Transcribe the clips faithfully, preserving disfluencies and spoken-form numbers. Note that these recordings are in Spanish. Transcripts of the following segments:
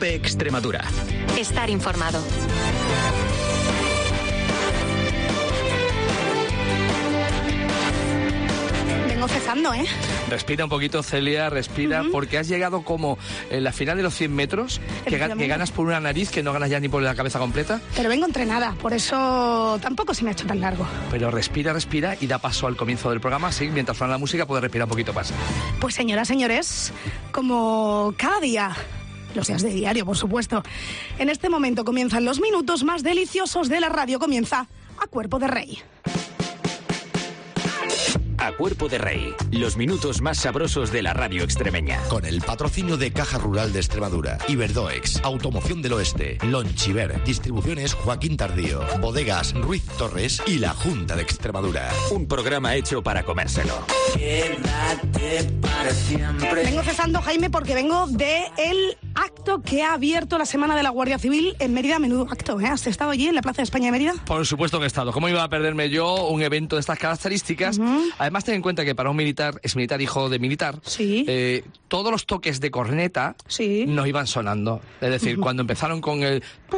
COPE Extremadura. Estar informado. Vengo cesando, ¿eh? Respira un poquito, Celia, respira, uh-huh. porque has llegado como en la final de los cien metros, que, ga- que ganas por una nariz, que no ganas ya ni por la cabeza completa. Pero vengo entrenada, por eso tampoco se me ha hecho tan largo. Pero respira, respira y da paso al comienzo del programa, así mientras suena la música puedes respirar un poquito más. Pues señoras, señores, como cada día, los días de diario, por supuesto, en este momento comienzan los minutos más deliciosos de la radio. Comienza A Cuerpo de Rey. A Cuerpo de Rey, los minutos más sabrosos de la radio extremeña. Con el patrocinio de Caja Rural de Extremadura, Iberdoex, Automoción del Oeste, Lonchiver, Distribuciones Joaquín Tardío, Bodegas Ruiz Torres y la Junta de Extremadura. Un programa hecho para comérselo. Quédate para siempre. Vengo cesando, Jaime, porque vengo de el acto que ha abierto la Semana de la Guardia Civil en Mérida. Menudo acto, ¿eh? ¿Has estado allí en la Plaza de España de Mérida? Por supuesto que he estado. ¿Cómo iba a perderme yo un evento de estas características? Uh-huh. Además, ten en cuenta que para un militar, es militar hijo de militar, sí. eh, todos los toques de corneta sí. nos iban sonando. Es decir, uh-huh. cuando empezaron con el...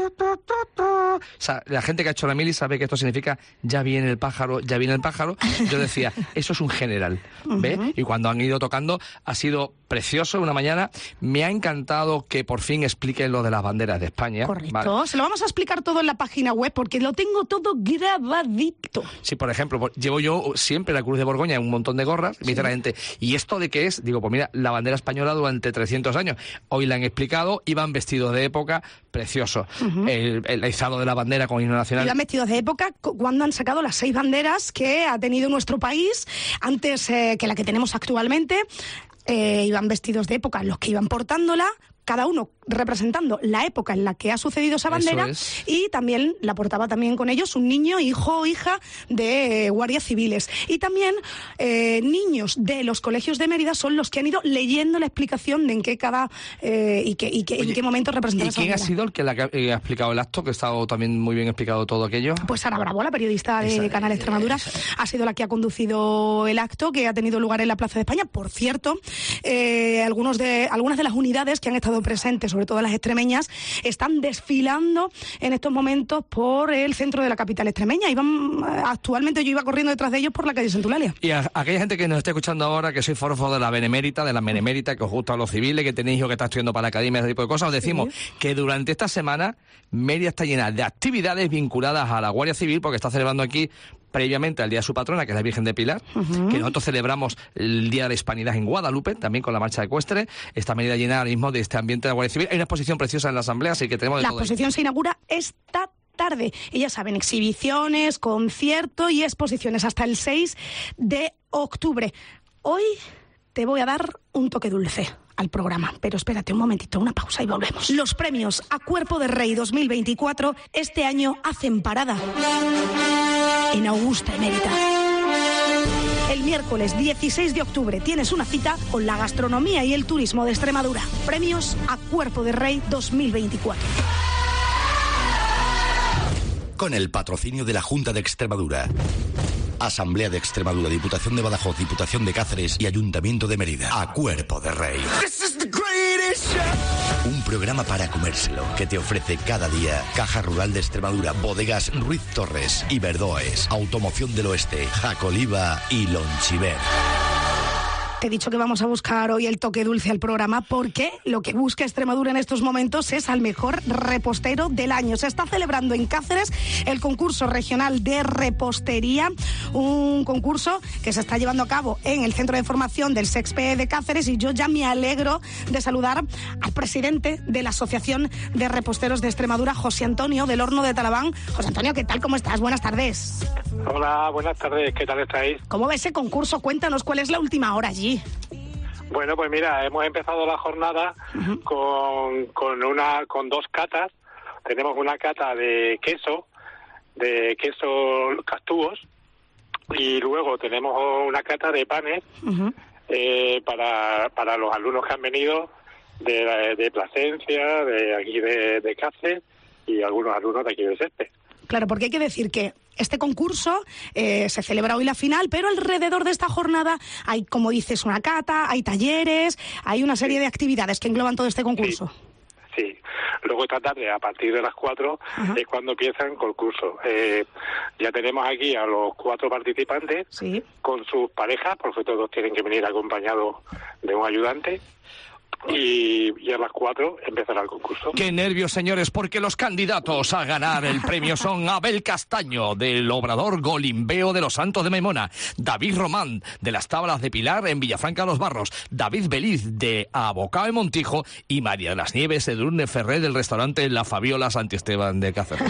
O sea, la gente que ha hecho la mili sabe que esto significa ya viene el pájaro, ya viene el pájaro. Yo decía, eso es un general, ¿ve? Uh-huh. Y cuando han ido tocando ha sido precioso una mañana. Me ha encantado que por fin expliquen lo de las banderas de España. Correcto. Vale. Se lo vamos a explicar todo en la página web porque lo tengo todo grabadito. Sí, por ejemplo, llevo yo siempre la Cruz de Borgoña en un montón de gorras. Sí. Me dice la gente, ¿y esto de qué es? Digo, pues mira, la bandera española durante trescientos años. Hoy la han explicado, iban vestidos de época, precioso. Uh-huh. El, el izado de la bandera con himno nacional. Iban vestidos de época cuando han sacado las seis banderas que ha tenido nuestro país, antes eh, que la que tenemos actualmente. Eh, iban vestidos de época los que iban portándola, cada uno representando la época en la que ha sucedido esa bandera, es. Y también la portaba también con ellos un niño, hijo o hija de guardias civiles. Y también eh, niños de los colegios de Mérida son los que han ido leyendo la explicación de en qué cada eh, y, qué, y qué, Oye, en qué momento representaba esa bandera. ¿Y quién ha sido el que, la que ha explicado el acto, que ha estado también muy bien explicado todo aquello? Pues Sara Bravo, la periodista de esa, Canal Extremadura, esa. ha sido la que ha conducido el acto que ha tenido lugar en la Plaza de España. Por cierto, eh, algunos de, algunas de las unidades que han estado presentes, sobre todo las extremeñas, están desfilando en estos momentos por el centro de la capital extremeña. Iban, actualmente yo iba corriendo detrás de ellos por la calle Santulalia. Y a, a aquella gente que nos está escuchando ahora, que soy forofo de la Benemérita, de la Benemérita, que os gustan los civiles, que tenéis hijos que están estudiando para la academia, ese tipo de cosas, os decimos sí. que durante esta semana Mérida está llena de actividades vinculadas a la Guardia Civil, porque está celebrando aquí previamente al Día de su patrona, que es la Virgen de Pilar, uh-huh. que nosotros celebramos el Día de la Hispanidad en Guadalupe, también con la marcha ecuestre. Está Mérida llena ahora mismo de este ambiente de la Guardia Civil. Hay una exposición preciosa en la Asamblea, así que tenemos de la todo. La exposición ahí. Se inaugura esta tarde. Y ya saben, exhibiciones, conciertos y exposiciones hasta el seis de octubre. Hoy te voy a dar un toque dulce al programa, pero espérate un momentito, una pausa y volvemos. Los premios A Cuerpo de Rey dos mil veinticuatro este año hacen parada en Augusta Emérita. El miércoles dieciséis de octubre tienes una cita con la gastronomía y el turismo de Extremadura. Premios A Cuerpo de Rey dos mil veinticuatro. Con el patrocinio de la Junta de Extremadura, Asamblea de Extremadura, Diputación de Badajoz, Diputación de Cáceres y Ayuntamiento de Mérida. A Cuerpo de Rey. Un programa para comérselo que te ofrece cada día Caja Rural de Extremadura, Bodegas Ruiz Torres, Iberdoes, Automoción del Oeste, Jacoliva y Lonchiver. Te he dicho que vamos a buscar hoy el toque dulce al programa porque lo que busca Extremadura en estos momentos es al mejor repostero del año. Se está celebrando en Cáceres el concurso regional de repostería, un concurso que se está llevando a cabo en el Centro de Formación del SEXPE de Cáceres, y yo ya me alegro de saludar al presidente de la Asociación de Reposteros de Extremadura, José Antonio del Horno de Talaván. José Antonio, ¿qué tal? ¿Cómo estás? Buenas tardes. Hola, buenas tardes. ¿Qué tal estáis? ¿Cómo va ese concurso? Cuéntanos, ¿cuál es la última hora allí? Bueno, pues mira, hemos empezado la jornada uh-huh. con, con una con dos catas. Tenemos una cata de queso, de queso castúos, y luego tenemos una cata de panes uh-huh. eh, para para los alumnos que han venido de, de Plasencia, de aquí de, de Cáceres, y algunos alumnos de aquí de Seste. Claro, porque hay que decir que este concurso eh, se celebra hoy la final, pero alrededor de esta jornada hay, como dices, una cata, hay talleres, hay una serie de actividades que engloban todo este concurso. Sí, sí. Luego esta tarde, a partir de las cuatro, Ajá. es cuando empieza el concurso. Eh, ya tenemos aquí a los cuatro participantes sí. con sus parejas, porque todos tienen que venir acompañados de un ayudante. Y, y a las cuatro empezará el concurso. Qué nervios, señores, porque los candidatos a ganar el premio son Abel Castaño, del Obrador Golimbeo de los Santos de Maimona, David Román, de las Tablas de Pilar en Villafranca de los Barros, David Beliz, de Abocao de Montijo, y María de las Nieves Edurne Ferrer, del restaurante La Fabiola Santiesteban de Cáceres.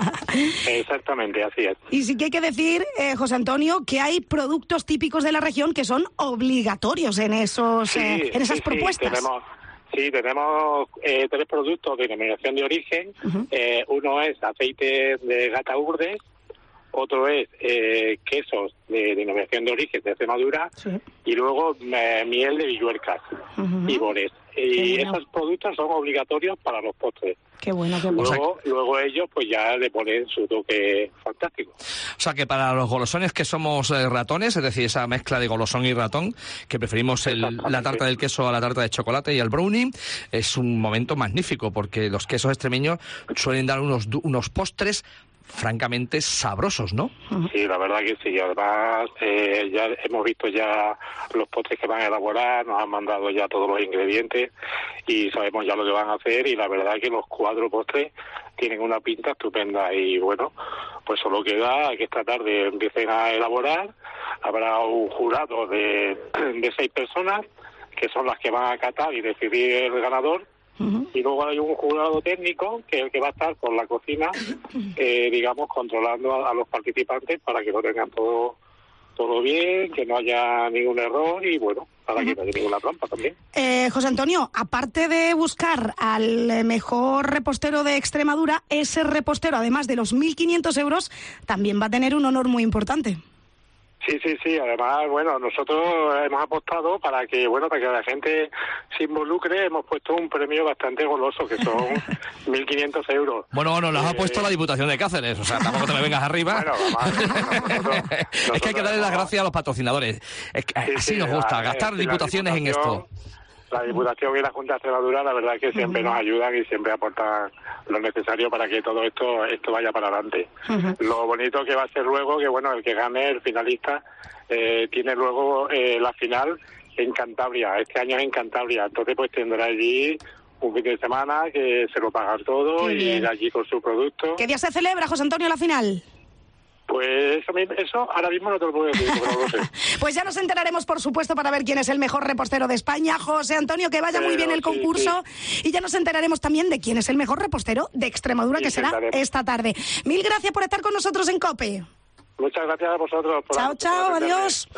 Exactamente, así es. Y sí que hay que decir, eh, José Antonio, que hay productos típicos de la región que son obligatorios en esos sí, eh, en esas sí, propuestas. Sí, tenemos, sí, tenemos eh, tres productos de denominación de origen. Uh-huh. Eh, uno es aceite de gata Urdes, otro es eh, quesos de denominación de origen de Extremadura, sí. y luego eh, miel de Villuercas uh-huh. y Bores. Y bueno. esos productos son obligatorios para los postres. Qué bueno, qué bueno. Luego, luego ellos pues ya le ponen su toque fantástico. O sea que para los golosones que somos eh, ratones, es decir, esa mezcla de golosón y ratón, que preferimos el, la tarta del queso a la tarta de chocolate y al brownie, es un momento magnífico porque los quesos extremeños suelen dar unos, unos postres francamente sabrosos, ¿no? Sí, la verdad que sí. Además, eh, ya hemos visto ya los postres que van a elaborar, nos han mandado ya todos los ingredientes y sabemos ya lo que van a hacer, y la verdad que los cuatro postres tienen una pinta estupenda. Y bueno, pues solo queda que esta tarde empiecen a elaborar. Habrá un jurado de, de seis personas que son las que van a catar y decidir el ganador. Uh-huh. Y luego hay un jurado técnico que es el que va a estar por la cocina, eh, digamos, controlando a, a los participantes para que lo tengan todo todo bien, que no haya ningún error y, bueno, para uh-huh. que no haya ninguna trampa también. Eh, José Antonio, aparte de buscar al mejor repostero de Extremadura, ese repostero, además de los mil quinientos euros, también va a tener un honor muy importante. Sí, sí, sí. Además, bueno, nosotros hemos apostado para que, bueno, para que la gente se involucre. Hemos puesto un premio bastante goloso, que son mil quinientos euros. Bueno, bueno, los eh, ha puesto la Diputación de Cáceres, o sea, tampoco te me vengas arriba. Bueno, vamos, nosotros, nosotros es que hay que darle las gracias a los patrocinadores. Es que, sí, así sí, nos gusta, la, gastar eh, diputaciones en esto. La Diputación y la Junta de Extremadura, la verdad es que siempre uh-huh. nos ayudan y siempre aportan lo necesario para que todo esto esto vaya para adelante. Uh-huh. Lo bonito que va a ser luego, que bueno, el que gane, el finalista, eh, tiene luego eh, la final en Cantabria. Este año es en Cantabria, entonces pues tendrá allí un fin de semana que se lo pagan todo y ir allí con su producto. ¿Qué día se celebra, José Antonio, la final? Pues eso, eso ahora mismo no te lo puedo decir, porque no lo sé. Pues ya nos enteraremos, por supuesto, para ver quién es el mejor repostero de España. José Antonio, que vaya Pero, muy bien el sí, concurso. Sí. Y ya nos enteraremos también de quién es el mejor repostero de Extremadura, que será esta tarde. Mil gracias por estar con nosotros en COPE. Muchas gracias a vosotros. Por chao, chao, adiós.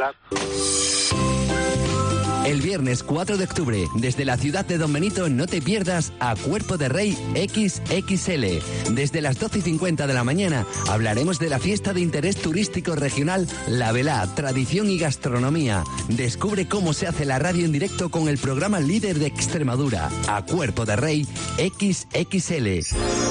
El viernes cuatro de octubre, desde la ciudad de Don Benito, no te pierdas a Cuerpo de Rey equis equis ele. Desde las doce y cincuenta de la mañana hablaremos de la fiesta de interés turístico regional La Velá, tradición y gastronomía. Descubre cómo se hace la radio en directo con el programa líder de Extremadura, a Cuerpo de Rey equis equis ele.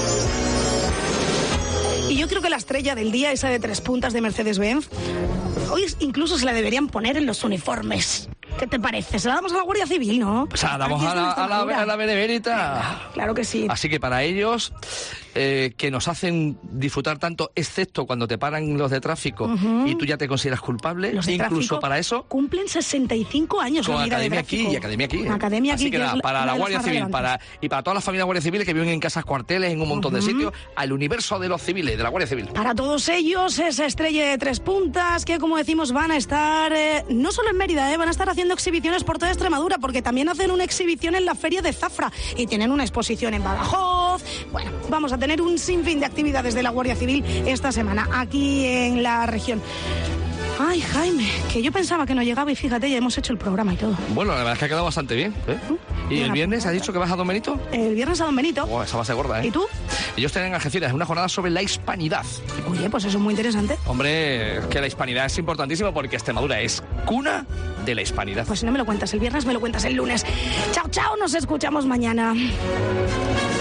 Y yo creo que la estrella del día, esa de tres puntas de Mercedes-Benz, hoy incluso se la deberían poner en los uniformes. ¿Qué te parece? Se la damos a la Guardia Civil, ¿no? Pues se la damos a la, a la, a la Benemérita. Claro que sí. Así que para ellos, eh, que nos hacen disfrutar tanto, excepto cuando te paran los de tráfico uh-huh. y tú ya te consideras culpable, los de incluso para eso... Cumplen sesenta y cinco años con la vida Academia de tráfico. aquí y Academia aquí. ¿eh? Academia aquí, Así que, que nada, para la Guardia Civil para, y para todas las familias Guardia Civiles que viven en casas cuarteles, en un montón uh-huh. de sitios, al universo de los civiles, de la Guardia Civil. Para todos ellos, esa estrella de tres puntas que, como decimos, van a estar eh, no solo en Mérida, eh, van a estar haciendo exhibiciones por toda Extremadura, porque también hacen una exhibición en la Feria de Zafra y tienen una exposición en Badajoz. Bueno, vamos a tener un sinfín de actividades de la Guardia Civil esta semana aquí en la región. Ay, Jaime, que yo pensaba que no llegaba y fíjate, ya hemos hecho el programa y todo. Bueno, la verdad es que ha quedado bastante bien. ¿eh? ¿Uh? ¿Y el viernes has dicho que vas a Don Benito? El viernes a Don Benito. Oh, esa va a ser gorda, ¿eh? ¿Y tú? Ellos tienen en Algeciras una jornada sobre la hispanidad. Oye, pues eso es muy interesante. Hombre, que la hispanidad es importantísimo porque Extremadura es cuna de la hispanidad. Pues si no me lo cuentas el viernes, me lo cuentas el lunes. Chao, chao, nos escuchamos mañana.